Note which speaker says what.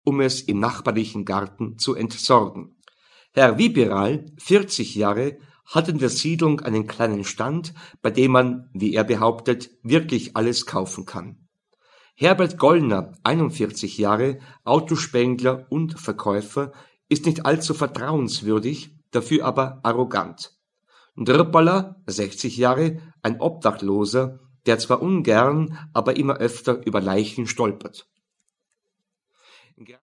Speaker 1: um es im nachbarlichen Garten zu entsorgen. Herr Wieberal, 40 Jahre, hat in der Siedlung einen kleinen Stand, bei dem man, wie er behauptet, wirklich alles kaufen kann. Herbert Gollner, 41 Jahre, Autospengler und Verkäufer, ist nicht allzu vertrauenswürdig, dafür aber arrogant. Drpala, 60 Jahre, ein Obdachloser, der zwar ungern, aber immer öfter über Leichen stolpert.